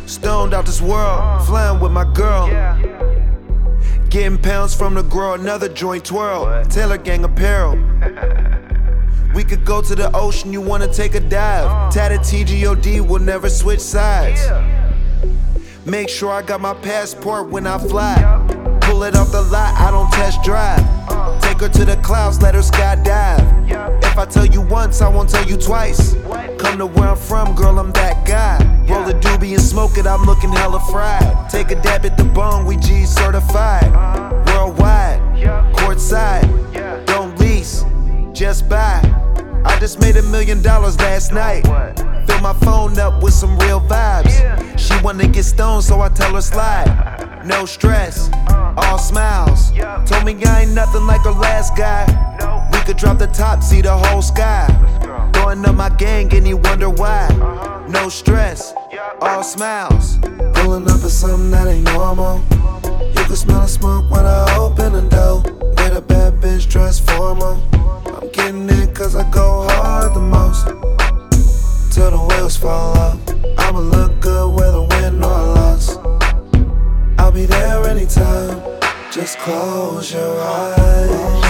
Stoned out this world, flying with my girl. Getting pounds from the grow, another joint twirl. Taylor Gang apparel. We could go to the ocean, you wanna take a dive. Tatted TGOD, we'll never switch sides. Make sure I got my passport when I fly. Pull it off the lot, I don't test drive. Take her to the clouds, let her skydive. If I tell you once, I won't tell you twice. Come to where I'm from, girl, I'm that guy. Roll a doobie and smoke it, I'm looking hella fried. Take a dab at the bone, we G certified. Worldwide, courtside, don't lease, just buy. I just made $1 million last night. Fill my phone up with some real vibes. She wanna get stoned, so I tell her slide. No stress, all smiles. Told me I ain't nothing like her last guy. We could drop the top, see the whole sky. Throwing up my gang and you wonder why. No stress, all smiles. Pulling up at something that ain't normal. You can smell the smoke when I open the door. With a bad bitch dressed formal. I'm getting it cause I go hard the most. Till the wheels fall off. I'ma look good whether win or loss. I'll be there anytime. Just close your eyes.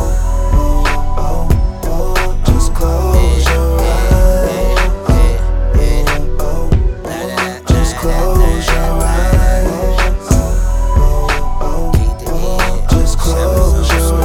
Just close your eyes. Just close your eyes. Just close your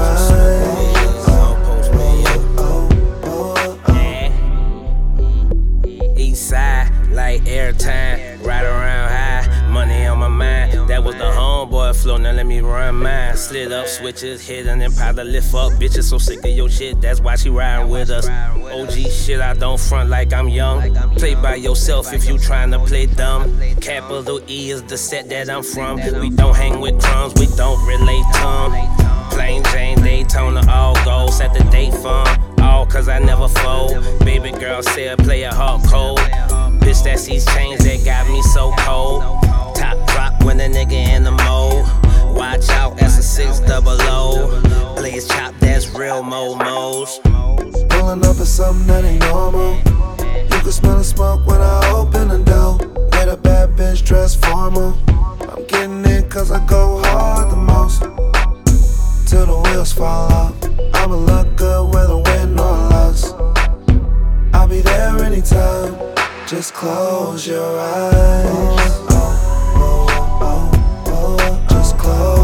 eyes. East side, like airtime, right around high, money on my mind. That was the homeboy flow, now let me run mine. Slid up, switches, hit and then probably lift up. Bitches so sick of your shit, that's why she riding with us. OG shit, I don't front like I'm young. Play by yourself if you tryna play dumb. Capital E is the set that I'm from. We don't hang with crumbs, we don't relate tongue. Plain Jane, Daytona, all goals at the date fun. All cause I never fold. Baby girl said play a hard cold. Bitch, that's these chains that got me so cold. Top drop when a nigga in the mode. Watch out, that's a 600. Blaze chop, that's real momos. Pulling up at something that ain't normal. You can smell the smoke when I open the door. With a bad bitch dressed formal. I'm getting it cause I go hard the most. Till the wheels fall off. I'ma look good whether win or loss. I'll be there anytime. Just close your eyes. Just close